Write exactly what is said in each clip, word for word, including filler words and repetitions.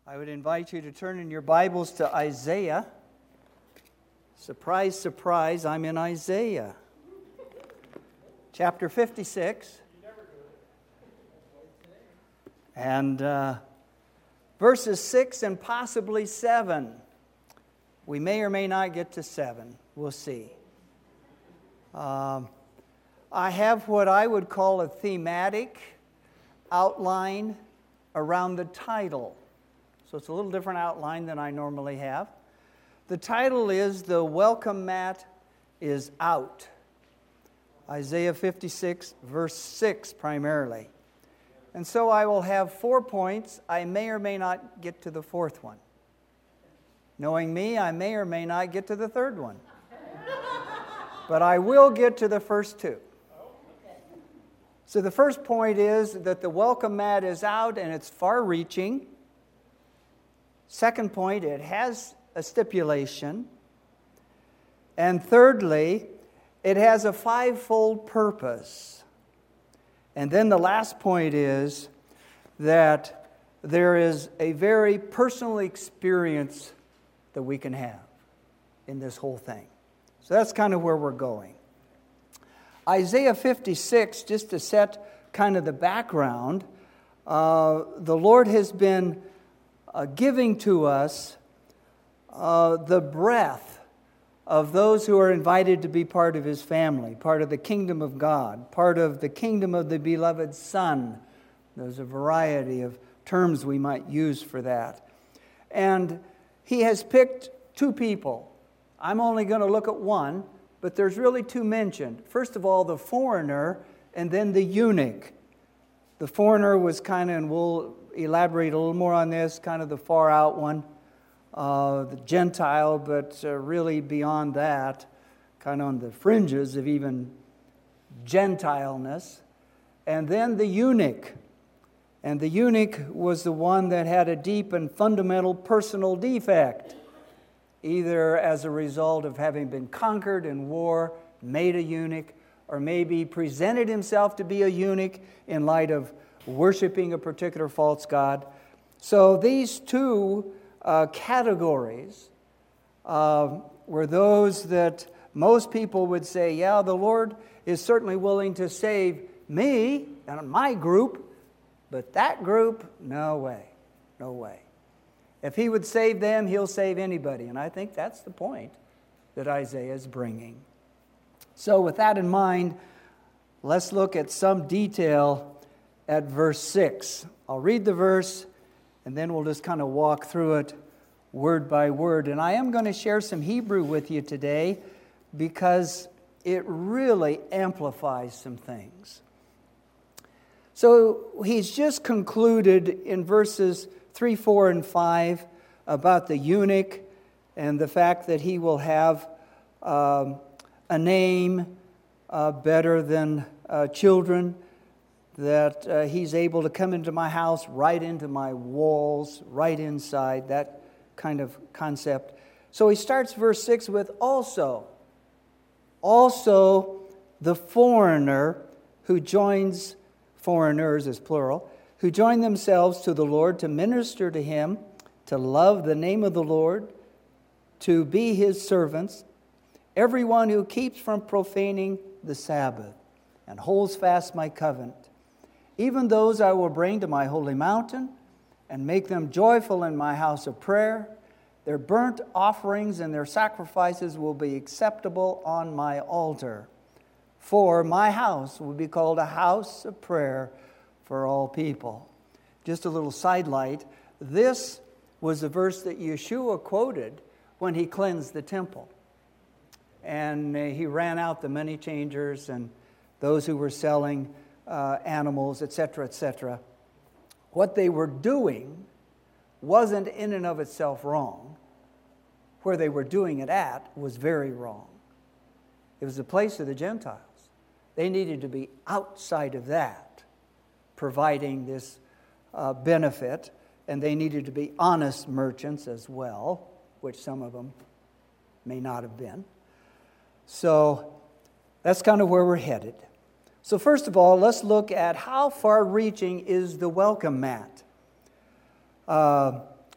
I would invite you to turn in your Bibles to Isaiah. Surprise, surprise, I'm in Isaiah. Chapter fifty-six. And uh, verses six and possibly seven. We may or may not get to seven. We'll see. Um, I have what I would call a thematic outline around the title. So it's a little different outline than I normally have. The title is The Welcome Mat is Out. Isaiah fifty-six, verse six primarily. And so I will have four points. I may or may not get to the fourth one. Knowing me, I may or may not get to the third one. But I will get to the first two. So the first point is that the welcome mat is out and it's far-reaching. Second point, it has a stipulation. And thirdly, it has a fivefold purpose. And then the last point is that there is a very personal experience that we can have in this whole thing. So that's kind of where we're going. Isaiah fifty-six, just to set kind of the background, uh, the Lord has been uh, giving to us uh, the breath of those who are invited to be part of His family, part of the kingdom of God, part of the kingdom of the beloved Son. There's a variety of terms we might use for that. And He has picked two people. I'm only going to look at one, but there's really two mentioned. First of all, the foreigner, and then the eunuch. The foreigner was kind of, and we'll elaborate a little more on this, kind of the far out one. Uh, the Gentile, but uh, really beyond that, kind of on the fringes of even Gentileness. And then the eunuch. And the eunuch was the one that had a deep and fundamental personal defect, either as a result of having been conquered in war, made a eunuch, or maybe presented himself to be a eunuch in light of worshiping a particular false god. So these two Uh, categories uh, were those that most people would say, yeah, the Lord is certainly willing to save me and my group, but that group, no way, no way. If He would save them, He'll save anybody. And I think that's the point that Isaiah is bringing. So with that in mind, let's look at some detail at verse six. I'll read the verse, and then we'll just kind of walk through it word by word. And I am going to share some Hebrew with you today because it really amplifies some things. So he's just concluded in verses three, four, and five about the eunuch and the fact that he will have um, a name uh, better than uh, children, that uh, he's able to come into my house, right into my walls, right inside, that kind of concept. So he starts verse six with also. Also the foreigner who joins, foreigners is plural, who join themselves to the Lord to minister to Him, to love the name of the Lord, to be His servants, everyone who keeps from profaning the Sabbath and holds fast my covenant. Even those I will bring to my holy mountain and make them joyful in my house of prayer. Their burnt offerings and their sacrifices will be acceptable on my altar. For my house will be called a house of prayer for all people. Just a little sidelight. This was the verse that Yeshua quoted when He cleansed the temple. And He ran out the money changers and those who were selling Uh, animals, et cetera, et cetera. What they were doing wasn't in and of itself wrong. Where they were doing it at was very wrong. It was the place of the Gentiles. They needed to be outside of that, providing this uh, benefit, and they needed to be honest merchants as well, which some of them may not have been. So that's kind of where we're headed. So first of all, let's look at how far-reaching is the welcome mat. Uh,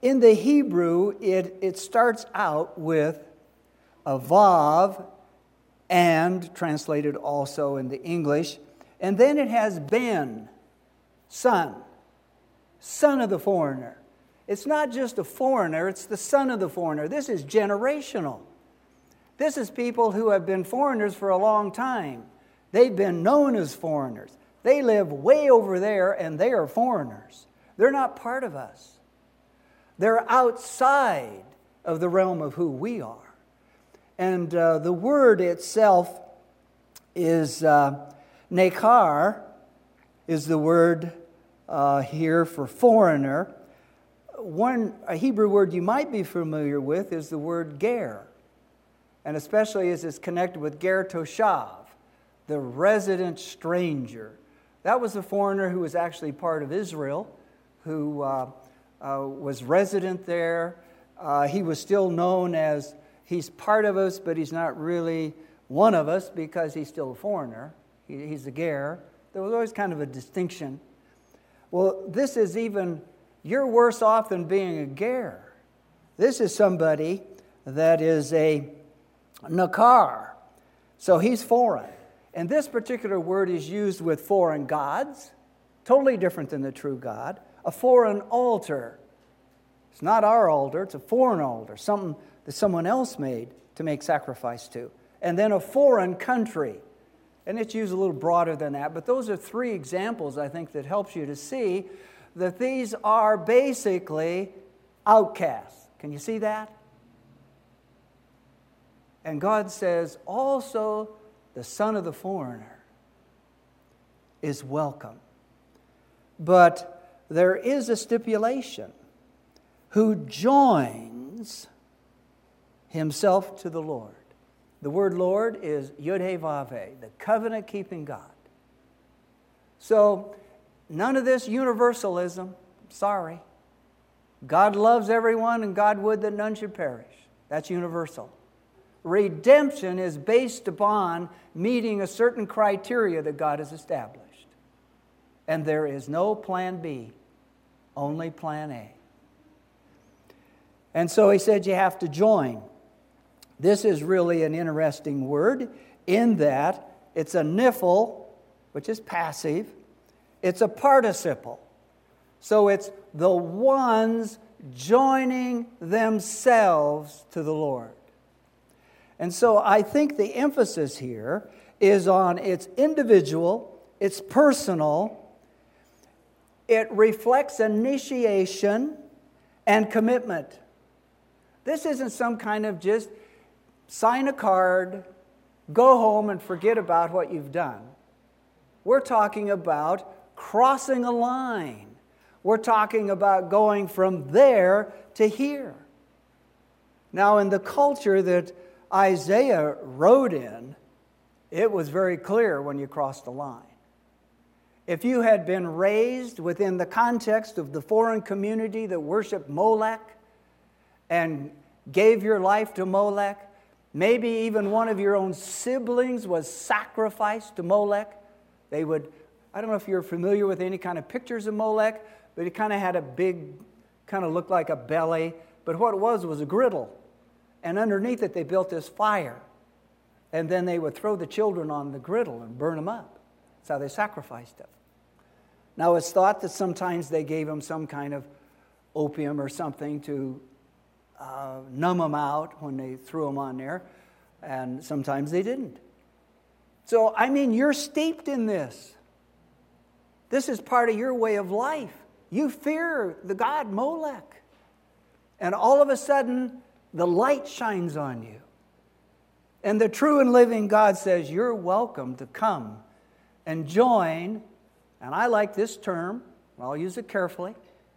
In the Hebrew, it, it starts out with a vav, and, translated also in the English, and then it has ben, son, son of the foreigner. It's not just a foreigner, it's the son of the foreigner. This is generational. This is people who have been foreigners for a long time. They've been known as foreigners. They live way over there and they are foreigners. They're not part of us. They're outside of the realm of who we are. And uh, the word itself is uh, nekar, is the word uh, here for foreigner. One a Hebrew word you might be familiar with is the word ger, and especially as it's connected with ger toshav, the resident stranger. That was a foreigner who was actually part of Israel, who uh, uh, was resident there. Uh, he was still known as, he's part of us, but he's not really one of us because he's still a foreigner. He, he's a ger. There was always kind of a distinction. Well, this is even, you're worse off than being a ger. This is somebody that is a nakar. So he's foreign. And this particular word is used with foreign gods, totally different than the true God. A foreign altar. It's not our altar, it's a foreign altar, something that someone else made to make sacrifice to. And then a foreign country. And it's used a little broader than that, but those are three examples, I think, that helps you to see that these are basically outcasts. Can you see that? And God says, also the son of the foreigner is welcome. But there is a stipulation. Who joins himself to the Lord. The word Lord is Yod-Heh-Vav-Heh, the covenant-keeping God. So, none of this universalism. Sorry. God loves everyone and God would that none should perish. That's universal. Redemption is based upon meeting a certain criteria that God has established. And there is no plan B, only plan A. And so he said you have to join. This is really an interesting word in that it's a nifl, which is passive. It's a participle. So it's the ones joining themselves to the Lord. And so I think the emphasis here is on it's individual, it's personal, it reflects initiation and commitment. This isn't some kind of just sign a card, go home and forget about what you've done. We're talking about crossing a line. We're talking about going from there to here. Now, in the culture that Isaiah wrote in, it was very clear when you crossed the line. If you had been raised within the context of the foreign community that worshiped Molech and gave your life to Molech, maybe even one of your own siblings was sacrificed to Molech, they would, I don't know if you're familiar with any kind of pictures of Molech, but it kind of had a big, kind of looked like a belly, but what it was was a griddle. And underneath it, they built this fire. And then they would throw the children on the griddle and burn them up. That's how they sacrificed them. Now, it's thought that sometimes they gave them some kind of opium or something to uh, numb them out when they threw them on there. And sometimes they didn't. So, I mean, you're steeped in this. This is part of your way of life. You fear the god Molech. And all of a sudden, the light shines on you. And the true and living God says, you're welcome to come and join, and I like this term, I'll use it carefully,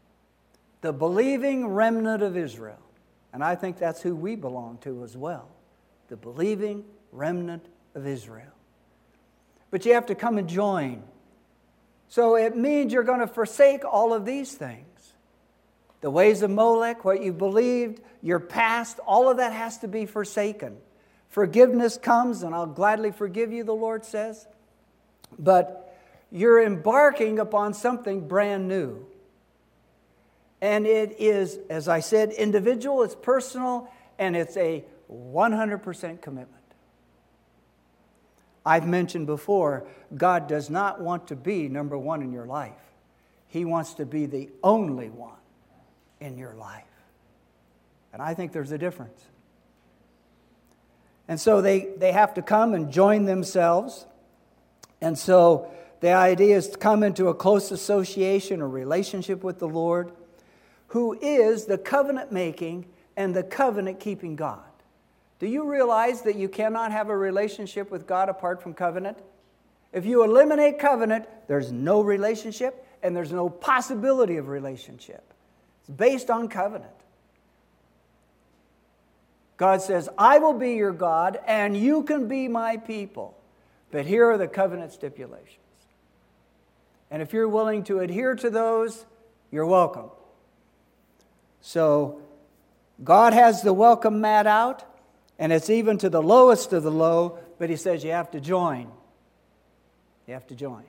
the believing remnant of Israel. And I think that's who we belong to as well, the believing remnant of Israel. But you have to come and join. So it means you're going to forsake all of these things. The ways of Molech, what you believed, your past, all of that has to be forsaken. Forgiveness comes, and I'll gladly forgive you, the Lord says. But you're embarking upon something brand new. And it is, as I said, individual, it's personal, and it's a one hundred percent commitment. I've mentioned before, God does not want to be number one in your life. He wants to be the only one in your life. And I think there's a difference. And so they, they have to come and join themselves. And so the idea is to come into a close association or relationship with the Lord, who is the covenant-making and the covenant-keeping God. Do you realize that you cannot have a relationship with God apart from covenant? If you eliminate covenant, there's no relationship and there's no possibility of relationship. It's based on covenant. God says, I will be your God and you can be my people. But here are the covenant stipulations. And if you're willing to adhere to those, you're welcome. So God has the welcome mat out. And it's even to the lowest of the low, but he says you have to join. You have to join.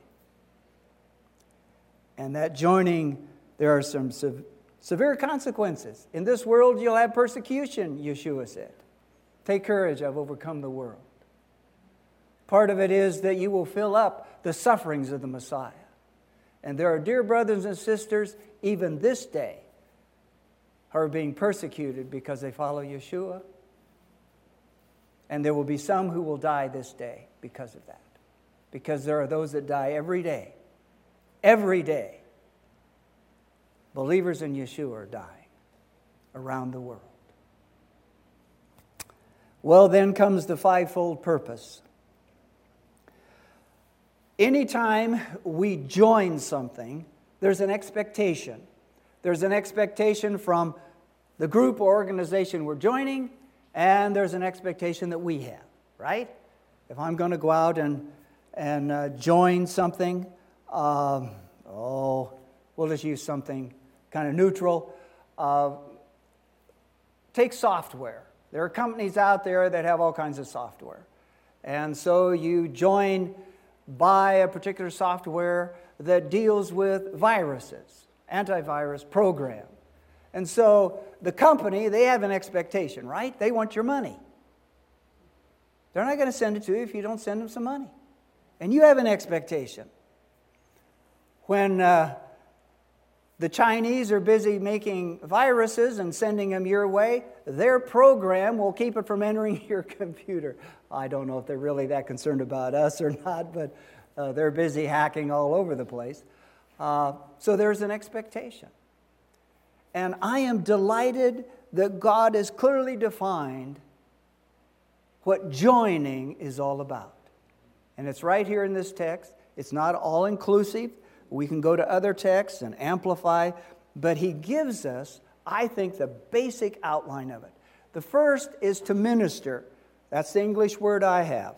And that joining, there are some sev- severe consequences. In this world, you'll have persecution, Yeshua said. Take courage, I've overcome the world. Part of it is that you will fill up the sufferings of the Messiah. And there are dear brothers and sisters, even this day, who are being persecuted because they follow Yeshua. And there will be some who will die this day because of that. Because there are those that die every day. Every day. Believers in Yeshua are dying around the world. Well, then comes the fivefold purpose. Anytime we join something, there's an expectation. There's an expectation from the group or organization we're joining, and there's an expectation that we have, right? If I'm going to go out and, and uh, join something, um, oh, we'll just use something kind of neutral. Uh, take software. There are companies out there that have all kinds of software. And so you join, buy a particular software that deals with viruses, antivirus program. And so the company, they have an expectation, right? They want your money. They're not going to send it to you if you don't send them some money. And you have an expectation. When uh, the Chinese are busy making viruses and sending them your way, their program will keep it from entering your computer. I don't know if they're really that concerned about us or not, but uh, they're busy hacking all over the place. Uh, so there's an expectation. And I am delighted that God has clearly defined what joining is all about. And it's right here in this text. It's not all-inclusive. We can go to other texts and amplify, but he gives us, I think, the basic outline of it. The first is to minister. That's the English word I have.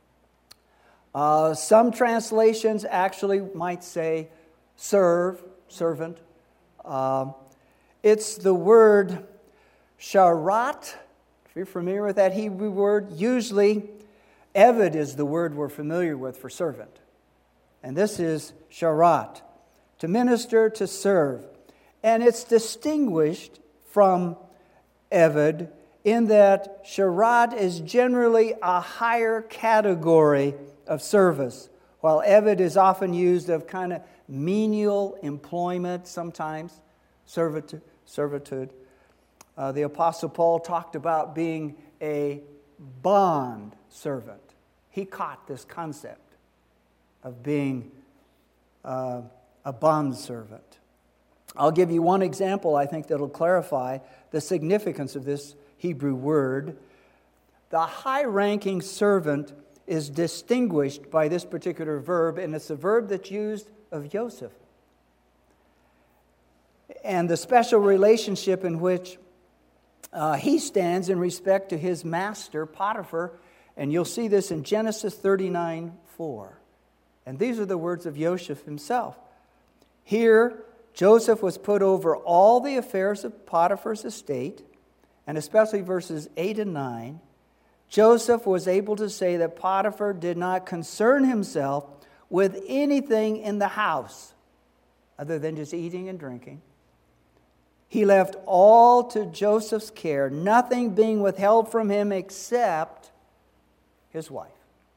Uh, some translations actually might say serve, servant. Um, It's the word sharat. If you're familiar with that Hebrew word, usually eved is the word we're familiar with for servant. And this is sharat, to minister, to serve. And it's distinguished from eved in that sharat is generally a higher category of service, while eved is often used of kind of menial employment sometimes. Servitude. servitude. Uh, the Apostle Paul talked about being a bond servant. He caught this concept of being uh, a bond servant. I'll give you one example, I think, that'll clarify the significance of this Hebrew word. The high-ranking servant is distinguished by this particular verb, and it's a verb that's used of Joseph. And the special relationship in which uh, he stands in respect to his master, Potiphar. And you'll see this in Genesis thirty-nine four. And these are the words of Joseph himself. Here, Joseph was put over all the affairs of Potiphar's estate, and especially verses eight and nine. Joseph was able to say that Potiphar did not concern himself with anything in the house other than just eating and drinking. He left all to Joseph's care, nothing being withheld from him except his wife.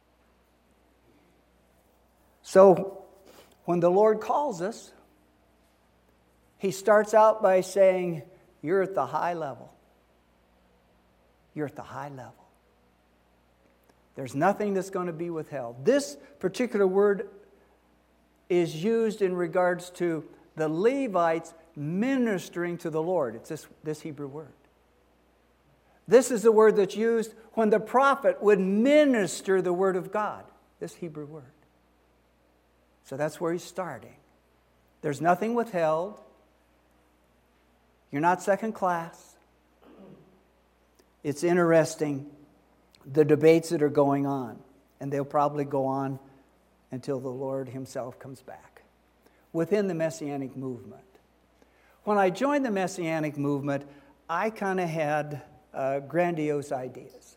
So, when the Lord calls us, He starts out by saying, you're at the high level. You're at the high level. There's nothing that's going to be withheld. This particular word is used in regards to the Levites ministering to the Lord. It's this, this Hebrew word. This is the word that's used when the prophet would minister the word of God. This Hebrew word. So that's where he's starting. There's nothing withheld. You're not second class. It's interesting, the debates that are going on. And they'll probably go on until the Lord Himself comes back. Within the Messianic movement. When I joined the Messianic movement, I kind of had uh, grandiose ideas.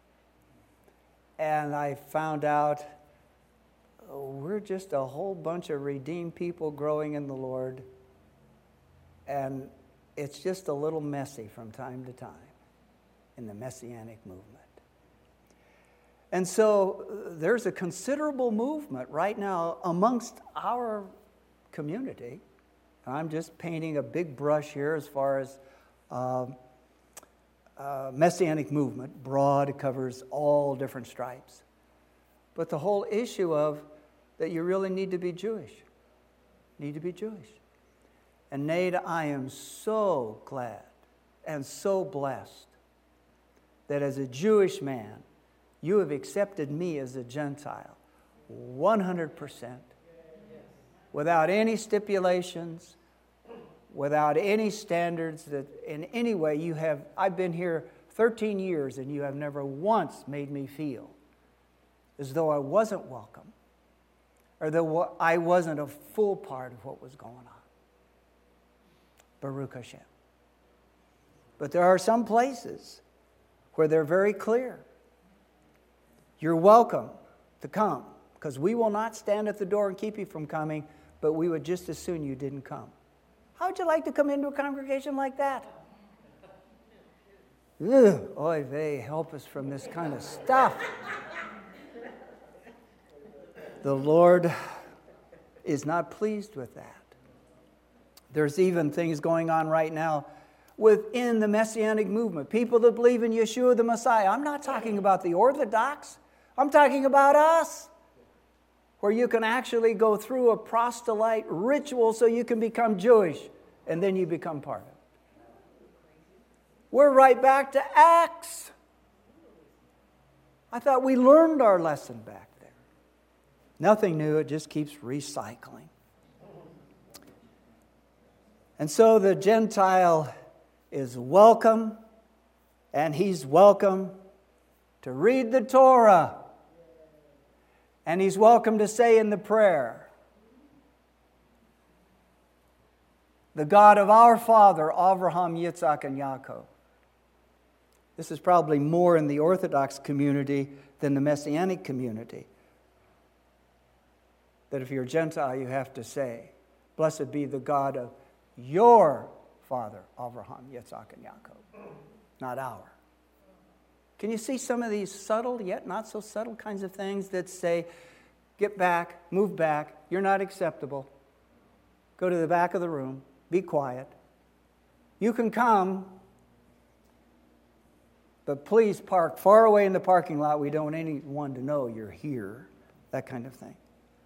And I found out oh, we're just a whole bunch of redeemed people growing in the Lord. And it's just a little messy from time to time in the Messianic movement. And so uh, there's a considerable movement right now amongst our community. I'm just painting a big brush here as far as uh, uh, Messianic movement. Broad, it covers all different stripes. But the whole issue of that you really need to be Jewish. Need to be Jewish. And Nate, I am so glad and so blessed that as a Jewish man, you have accepted me as a Gentile one hundred percent. Without any stipulations, without any standards that in any way you have. I've been here thirteen years and you have never once made me feel as though I wasn't welcome or that I wasn't a full part of what was going on. Baruch Hashem. But there are some places where they're very clear. You're welcome to come because we will not stand at the door and keep you from coming, but we would just as soon you didn't come. How would you like to come into a congregation like that? Ugh, oy vey, help us from this kind of stuff. The Lord is not pleased with that. There's even things going on right now within the Messianic movement. People that believe in Yeshua the Messiah. I'm not talking about the Orthodox. I'm talking about us. Where you can actually go through a proselyte ritual so you can become Jewish. And then you become part of it. We're right back to Acts. I thought we learned our lesson back there. Nothing new. It just keeps recycling. And so the Gentile is welcome. And he's welcome to read the Torah. And he's welcome to say in the prayer, the God of our father, Abraham, Yitzhak, and Yaakov. This is probably more in the Orthodox community than the Messianic community. That if you're a Gentile, you have to say, blessed be the God of your father, Abraham, Yitzhak, and Yaakov, not our. Can you see some of these subtle, yet not so subtle kinds of things that say, get back, move back, you're not acceptable. Go to the back of the room, be quiet. You can come, but please park far away in the parking lot. We don't want anyone to know you're here, that kind of thing.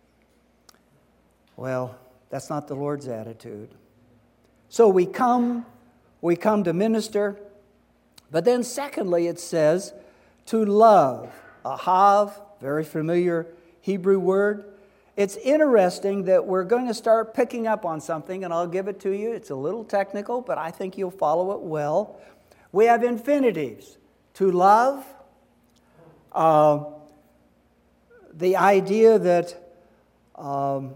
Well, that's not the Lord's attitude. So we come, we come to minister. But then secondly, it says to love. Ahav, very familiar Hebrew word. It's interesting that we're going to start picking up on something, and I'll give it to you. It's a little technical, but I think you'll follow it well. We have infinitives. To love. Uh, the idea that, um,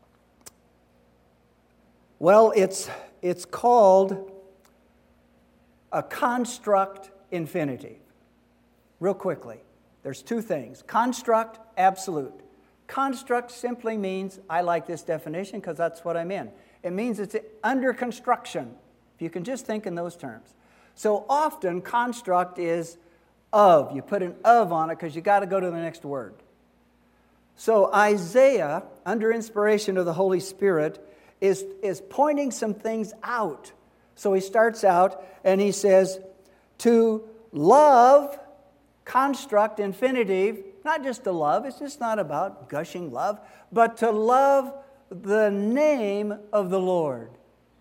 well, it's it's called a construct infinitive. Real quickly, there's two things. Construct, absolute. Construct simply means, I like this definition because that's what I'm in. It means it's under construction. If you can just think in those terms. So often, construct is of. You put an of on it because you got to go to the next word. So Isaiah, under inspiration of the Holy Spirit, is, is pointing some things out. So he starts out and he says, to love, construct, infinitive, not just to love, it's just not about gushing love, but to love the name of the Lord.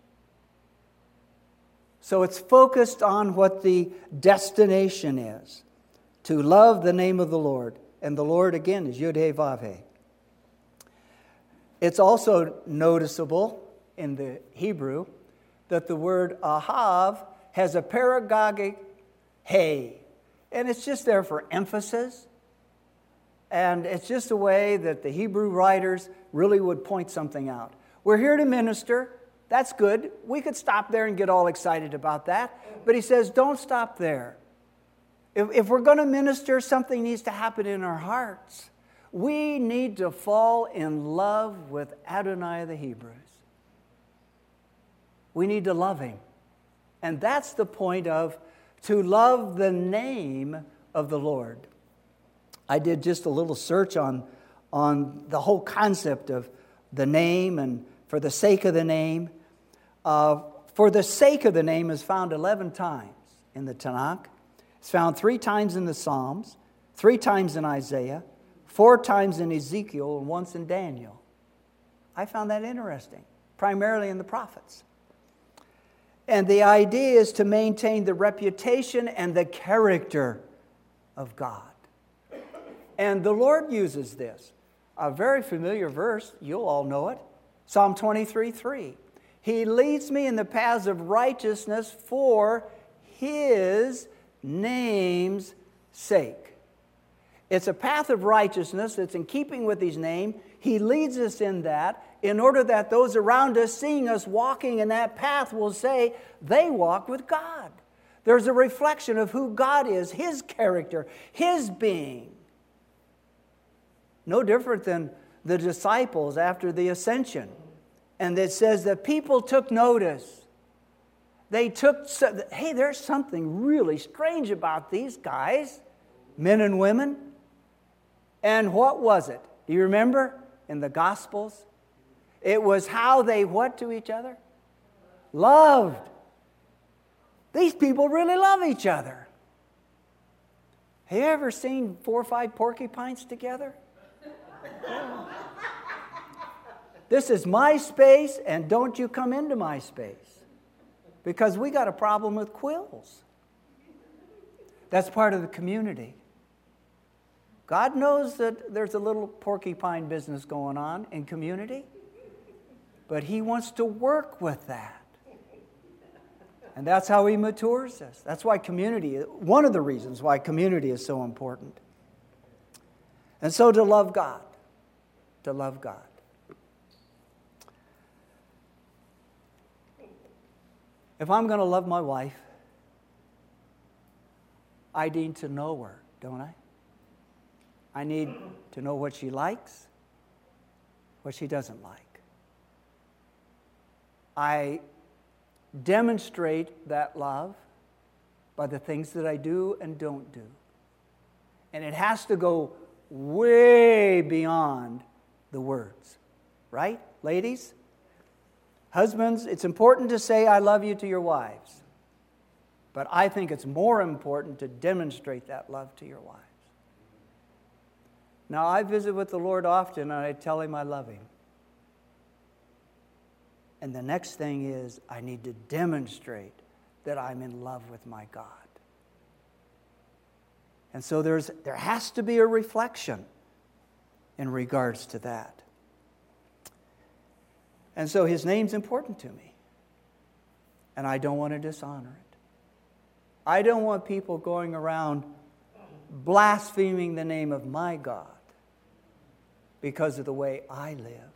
So it's focused on what the destination is. To love the name of the Lord. And the Lord, again, is Yud-Heh-Vav-Heh. It's also noticeable in the Hebrew that the word ahav has a paragogic hey. And it's just there for emphasis. And it's just a way that the Hebrew writers really would point something out. We're here to minister. That's good. We could stop there and get all excited about that. But he says, don't stop there. If, if we're going to minister, something needs to happen in our hearts. We need to fall in love with Adonai of the Hebrews. We need to love him. And that's the point of to love the name of the Lord. I did just a little search on, on the whole concept of the name and for the sake of the name. Uh, for the sake of the name is found eleven times in the Tanakh. It's found three times in the Psalms, three times in Isaiah, four times in Ezekiel, and once in Daniel. I found that interesting, primarily in the prophets. And the idea is to maintain the reputation and the character of God. And the Lord uses this. A very familiar verse, you'll all know it. Psalm twenty-three three. He leads me in the paths of righteousness for his name's sake. It's a path of righteousness. It's in keeping with his name. He leads us in that in order that those around us, seeing us walking in that path, will say they walk with God. There's a reflection of who God is, his character, his being. No different than the disciples after the ascension. And it says that people took notice. They took, hey, there's something really strange about these guys, men and women. And what was it? Do you remember in the Gospels? It was how they what to each other? Loved. These people really love each other. Have you ever seen four or five porcupines together? This is my space, and don't you come into my space. Because we got a problem with quills. That's part of the community. God knows that there's a little porcupine business going on in community, but he wants to work with that. And that's how he matures us. That's why community, one of the reasons why community is so important. And so to love God, to love God. If I'm going to love my wife, I need to know her, don't I? I need to know what she likes, what she doesn't like. I demonstrate that love by the things that I do and don't do. And it has to go way beyond the words, right, ladies? Husbands, it's important to say I love you to your wives. But I think it's more important to demonstrate that love to your wives. Now, I visit with the Lord often, and I tell him I love him. And the next thing is, I need to demonstrate that I'm in love with my God. And so there's there has to be a reflection in regards to that. And so his name's important to me. And I don't want to dishonor it. I don't want people going around blaspheming the name of my God because of the way I live.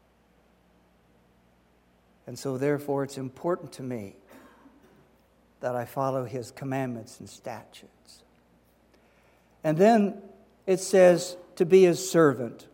And so therefore it's important to me that I follow his commandments and statutes. And then it says to be his servant.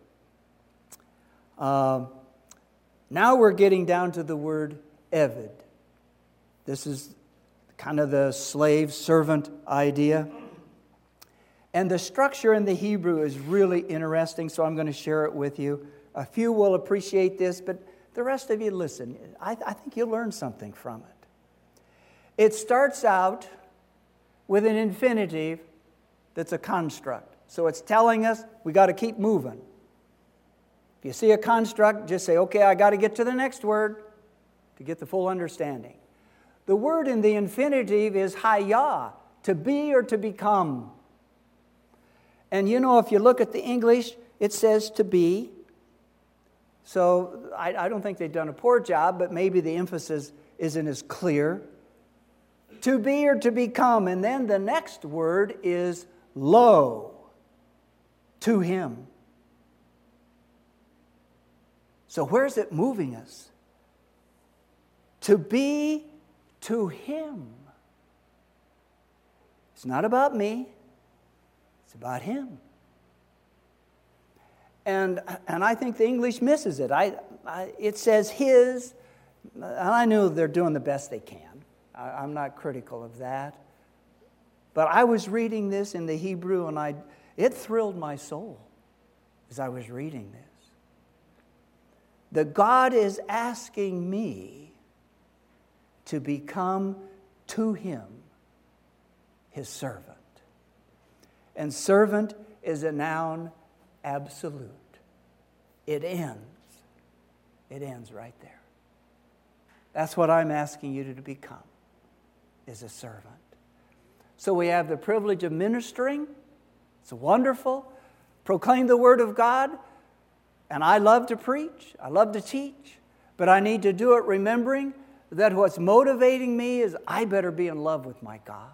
Um, now we're getting down to the word Eved. This is kind of the slave servant idea. And the structure in the Hebrew is really interesting, so I'm going to share it with you. A few will appreciate this, but the rest of you, listen. I, I think you'll learn something from it. It starts out with an infinitive that's a construct. So it's telling us we got to keep moving. If you see a construct, just say, okay, I got to get to the next word to get the full understanding. The word in the infinitive is hayah, to be or to become. And you know, if you look at the English, it says to be. So I, I don't think they've done a poor job, but maybe the emphasis isn't as clear. To be or to become. And then the next word is lo, to him. So where's it moving us? To be to him. It's not about me. It's about him. And, and I think the English misses it. I, I, it says his, and I know they're doing the best they can. I, I'm not critical of that. But I was reading this in the Hebrew, and I, it thrilled my soul as I was reading this. That God is asking me to become to him his servant. And servant is a noun absolute. It ends. It ends right there. That's what I'm asking you to become, is a servant. So we have the privilege of ministering. It's wonderful. Proclaim the word of God. And I love to preach. I love to teach. But I need to do it remembering that what's motivating me is I better be in love with my God.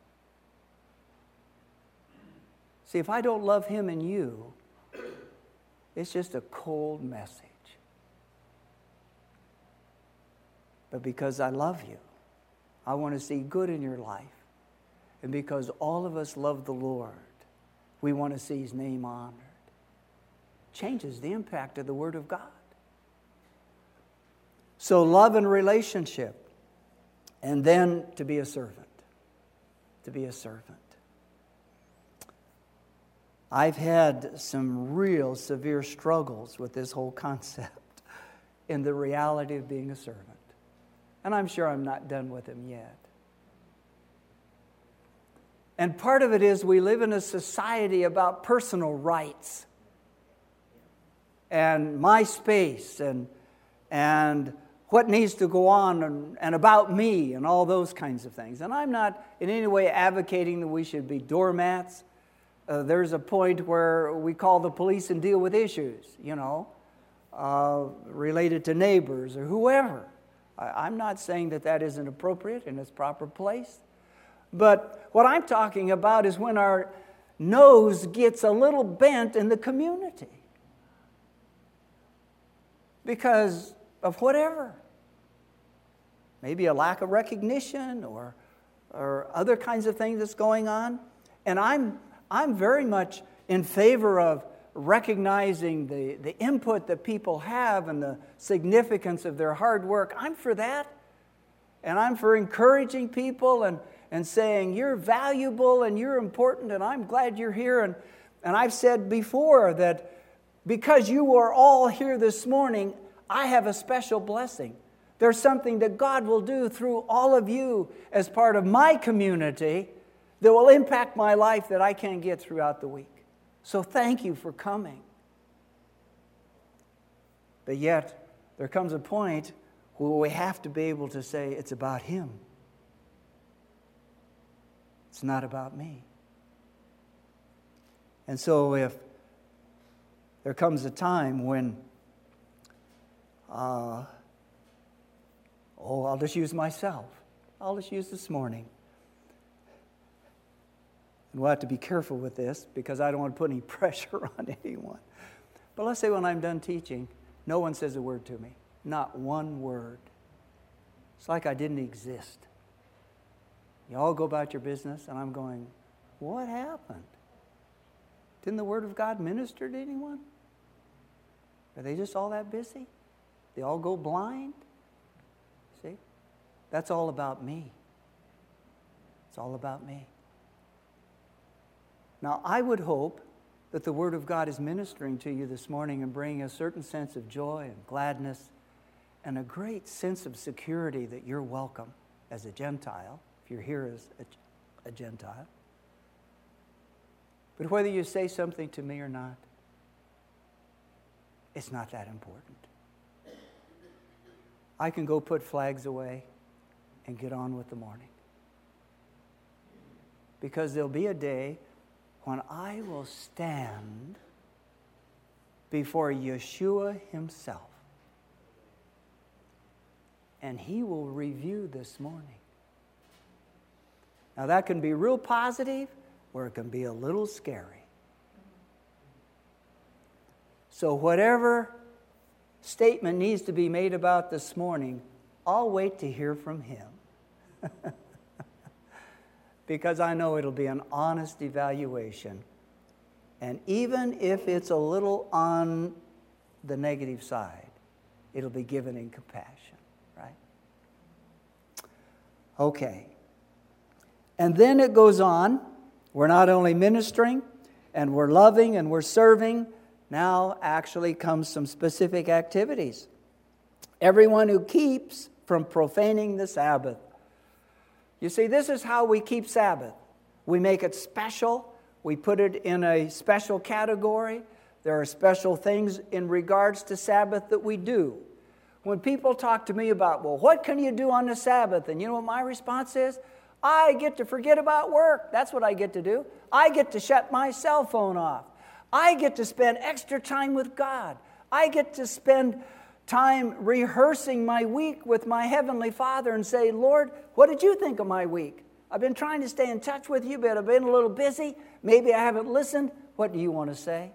See, if I don't love him and you, it's just a cold message. But because I love you, I want to see good in your life. And because all of us love the Lord, we want to see his name honored. Changes the impact of the Word of God. So love and relationship. And then to be a servant. To be a servant. I've had some real severe struggles with this whole concept in the reality of being a servant. And I'm sure I'm not done with him yet. And part of it is we live in a society about personal rights. And my space and, and what needs to go on and, and about me and all those kinds of things. And I'm not in any way advocating that we should be doormats. Uh, there's a point where we call the police and deal with issues, you know, uh, related to neighbors or whoever. I, I'm not saying that that isn't appropriate in its proper place. But what I'm talking about is when our nose gets a little bent in the community. Because of whatever. Maybe a lack of recognition or, or other kinds of things that's going on. And I'm I'm very much in favor of recognizing the, the input that people have and the significance of their hard work. I'm for that. And I'm for encouraging people and, and saying, you're valuable and you're important and I'm glad you're here. And, and I've said before that because you are all here this morning, I have a special blessing. There's something that God will do through all of you as part of my community that will impact my life that I can't get throughout the week. So thank you for coming. But yet, there comes a point where we have to be able to say, it's about him. It's not about me. And so if there comes a time when, uh, oh, I'll just use myself. I'll just use this morning. And we'll have to be careful with this because I don't want to put any pressure on anyone. But let's say when I'm done teaching, no one says a word to me. Not one word. It's like I didn't exist. You all go about your business, and I'm going, what happened? Didn't the Word of God minister to anyone? Are they just all that busy? They all go blind? See? That's all about me. It's all about me. Now, I would hope that the Word of God is ministering to you this morning and bringing a certain sense of joy and gladness and a great sense of security that you're welcome as a Gentile, if you're here as a, a Gentile. But whether you say something to me or not, it's not that important. I can go put flags away and get on with the morning. Because there'll be a day when I will stand before Yeshua himself. And he will review this morning. Now that can be real positive, or it can be a little scary. So whatever statement needs to be made about this morning, I'll wait to hear from him. Because I know it'll be an honest evaluation. And even if it's a little on the negative side, it'll be given in compassion, right? Okay. And then it goes on. We're not only ministering, and we're loving, and we're serving. Now actually comes some specific activities. Everyone who keeps from profaning the Sabbath. You see, this is how we keep Sabbath. We make it special. We put it in a special category. There are special things in regards to Sabbath that we do. When people talk to me about, well, what can you do on the Sabbath? And you know what my response is? I get to forget about work. That's what I get to do. I get to shut my cell phone off. I get to spend extra time with God. I get to spend time rehearsing my week with my Heavenly Father and say, Lord, what did you think of my week? I've been trying to stay in touch with you, but I've been a little busy. Maybe I haven't listened. What do you want to say?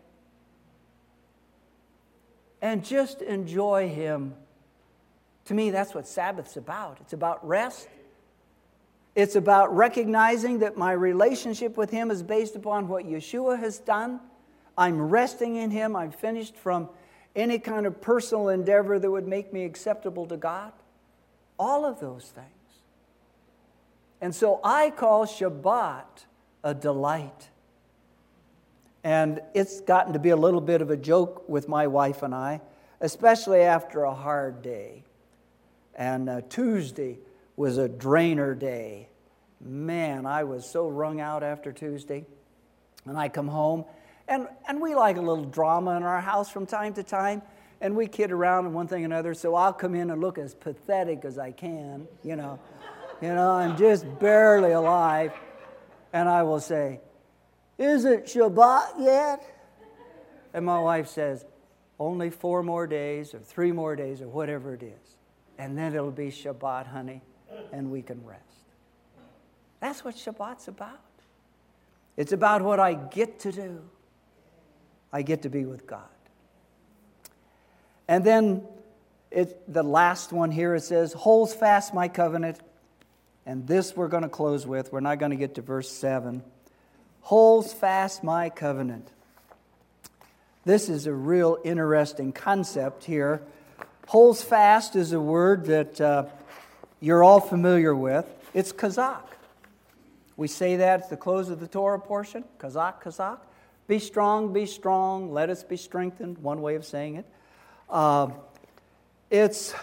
And just enjoy Him. To me, that's what Sabbath's about. It's about rest. It's about recognizing that my relationship with Him is based upon what Yeshua has done. I'm resting in Him. I'm finished from any kind of personal endeavor that would make me acceptable to God. All of those things. And so I call Shabbat a delight. And it's gotten to be a little bit of a joke with my wife and I, especially after a hard day. And uh, Tuesday was a drainer day. Man, I was so wrung out after Tuesday. And I come home, and, and we like a little drama in our house from time to time, and we kid around and one thing and another, so I'll come in and look as pathetic as I can, you know. You know, I'm just barely alive. And I will say, is it Shabbat yet? And my wife says, only four more days or three more days or whatever it is. And then it'll be Shabbat, honey, and we can rest. That's what Shabbat's about. It's about what I get to do. I get to be with God. And then it, the last one here, it says, holds fast my covenant. And this we're going to close with. We're not going to get to verse seven. Holds fast my covenant. This is a real interesting concept here. Holds fast is a word that uh, you're all familiar with. It's kazak. We say that at the close of the Torah portion. Kazak, kazak. Be strong, be strong. Let us be strengthened. One way of saying it. Uh, it's...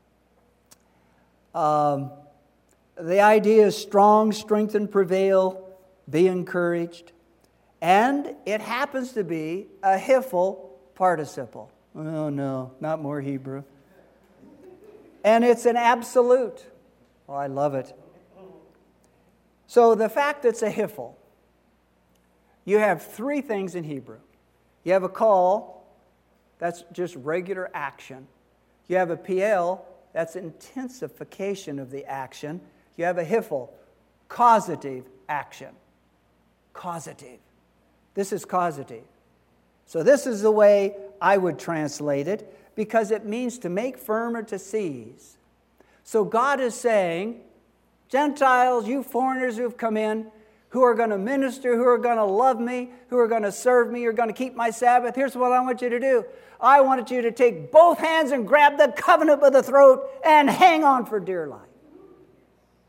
Um, The idea is strong, strengthen, prevail, be encouraged. And it happens to be a hiphil participle. Oh no, not more Hebrew. And it's an absolute. Oh, I love it. So the fact that it's a hiphil, you have three things in Hebrew. You have a call, that's just regular action. You have a piel, that's intensification of the action. You have a hiphil, causative action. Causative. This is causative. So this is the way I would translate it, because it means to make firm or to seize. So God is saying, Gentiles, you foreigners who have come in, who are going to minister, who are going to love me, who are going to serve me, you're going to keep my Sabbath, here's what I want you to do. I want you to take both hands and grab the covenant by the throat and hang on for dear life.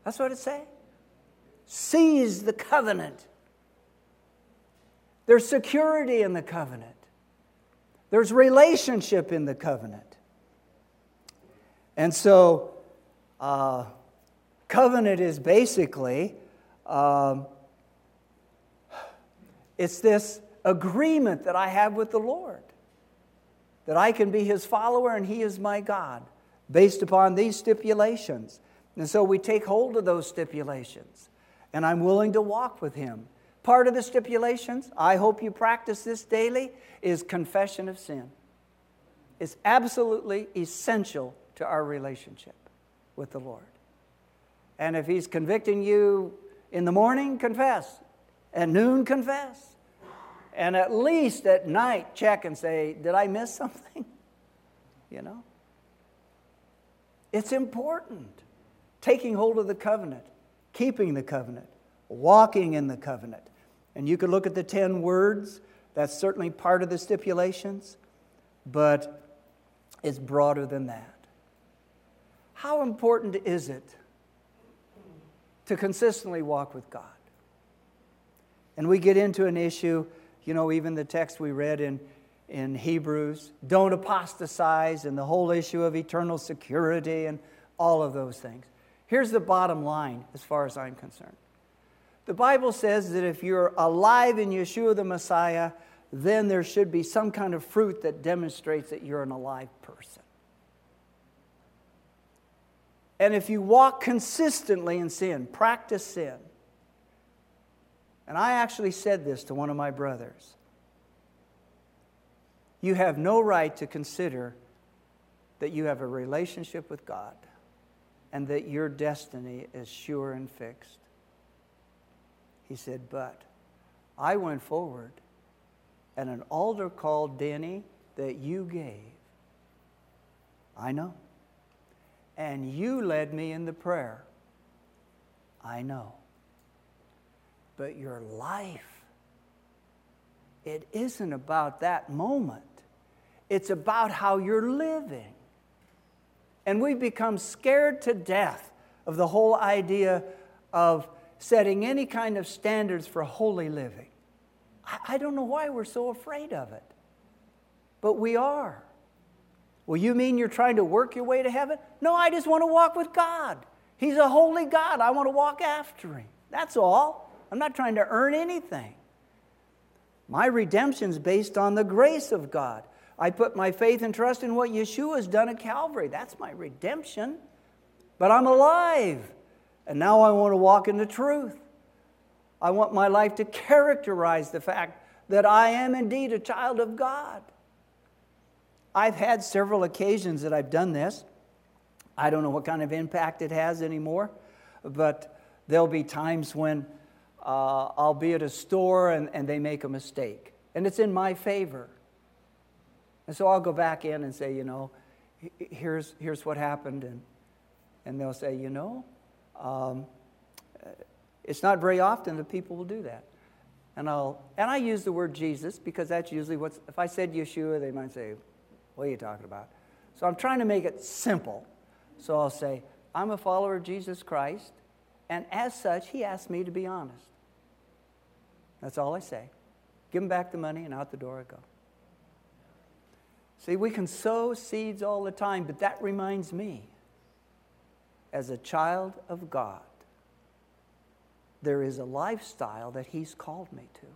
That's what it says. Seize the covenant. There's security in the covenant. There's relationship in the covenant. And so, uh, covenant is basically, um, it's this agreement that I have with the Lord. That I can be His follower and He is my God, based upon these stipulations. And so we take hold of those stipulations. And I'm willing to walk with Him. Part of the stipulations, I hope you practice this daily, is confession of sin. It's absolutely essential to our relationship with the Lord. And if He's convicting you in the morning, confess. At noon, confess. And at least at night, check and say, did I miss something? You know? It's important. Taking hold of the covenant, keeping the covenant, walking in the covenant. And you could look at the ten words. That's certainly part of the stipulations. But it's broader than that. How important is it to consistently walk with God? And we get into an issue, you know, even the text we read in, in Hebrews, don't apostatize, and the whole issue of eternal security and all of those things. Here's the bottom line as far as I'm concerned. The Bible says that if you're alive in Yeshua the Messiah, then there should be some kind of fruit that demonstrates that you're an alive person. And if you walk consistently in sin, practice sin. And I actually said this to one of my brothers. You have no right to consider that you have a relationship with God and that your destiny is sure and fixed. He said, but I went forward and an altar call, Denny, that you gave. I know. And you led me in the prayer. I know. But your life, it isn't about that moment. It's about how you're living. And we become scared to death of the whole idea of setting any kind of standards for holy living. I, I don't know why we're so afraid of it. But we are. Well, you mean you're trying to work your way to heaven? No, I just want to walk with God. He's a holy God. I want to walk after Him. That's all. I'm not trying to earn anything. My redemption is based on the grace of God. I put my faith and trust in what Yeshua has done at Calvary. That's my redemption. But I'm alive. And now I want to walk in the truth. I want my life to characterize the fact that I am indeed a child of God. I've had several occasions that I've done this. I don't know what kind of impact it has anymore, but there'll be times when uh, I'll be at a store and, and they make a mistake, and it's in my favor. And so I'll go back in and say, you know, here's here's what happened, and and they'll say, you know, um, it's not very often that people will do that. And I'll and I use the word Jesus because that's usually what's. If I said Yeshua, they might say, what are you talking about? So I'm trying to make it simple. So I'll say, I'm a follower of Jesus Christ, and as such, He asked me to be honest. That's all I say. Give Him back the money, and out the door I go. See, we can sow seeds all the time, but that reminds me, as a child of God, there is a lifestyle that He's called me to.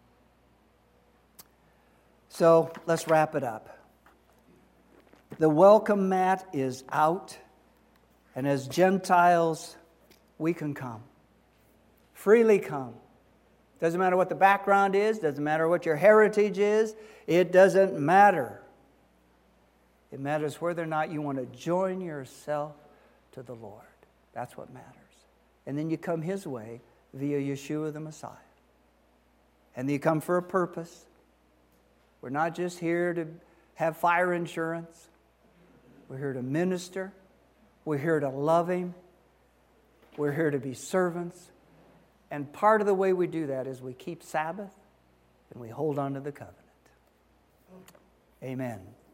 So let's wrap it up. The welcome mat is out, and as Gentiles, we can come. Freely come. Doesn't matter what the background is, doesn't matter what your heritage is, it doesn't matter. It matters whether or not you want to join yourself to the Lord. That's what matters. And then you come His way via Yeshua the Messiah. And you come for a purpose. We're not just here to have fire insurance. We're here to minister. We're here to love Him. We're here to be servants. And part of the way we do that is we keep Sabbath and we hold on to the covenant. Amen.